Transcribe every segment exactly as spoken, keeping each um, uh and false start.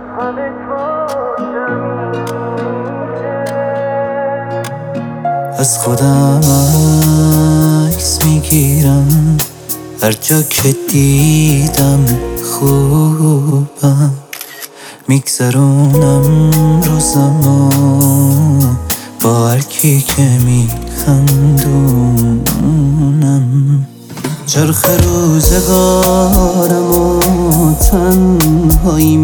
از خودم عکس میگیرم هر جا که دیدم خوبم، میگذرونم روزمو با هر کی که میخندونم. چرخ روزگارمو تنهایی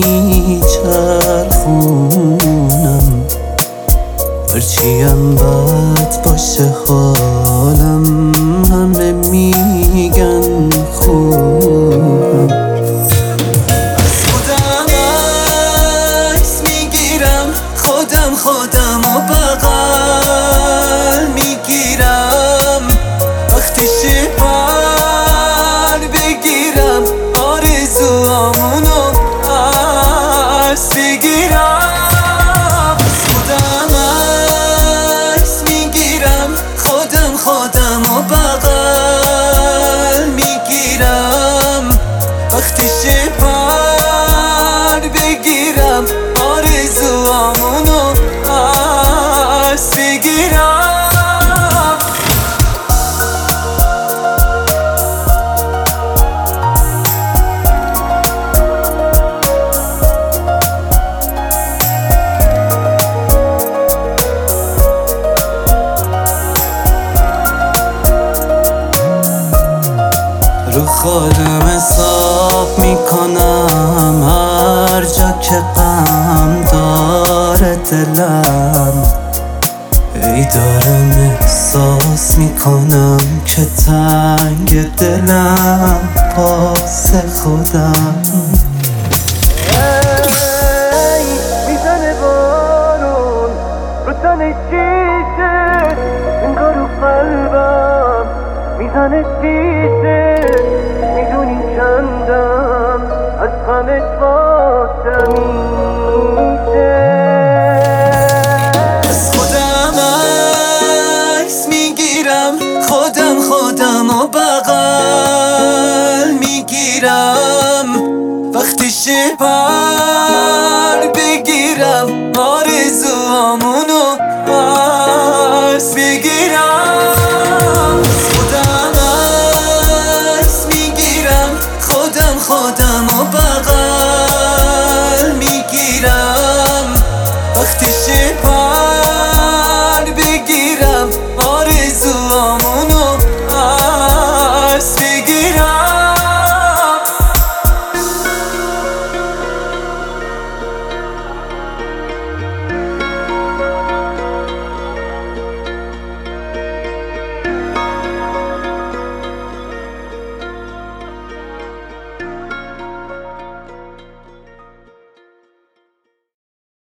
میچرخونم، هرچیم بد باشه حالم همه میگن خوبم. از خودم عکس میگیرم، خودم خودم و بغل میگیرم، وقتی شبر بگیرم آرزوامونو پس بگیرم. خودم و بغل میگیرم، وقتی شبر بگیرم آرزوامونو پس بگیرم. رو خودم حساب میکنم هر جا که غم داره دلم، ای دارم احساس میکنم که تنگ دلم واسه خودم. ای میزنه بارون رو تن شیشه، انگار رو قلبم میزنه شیشه، میدونی چندم از غمت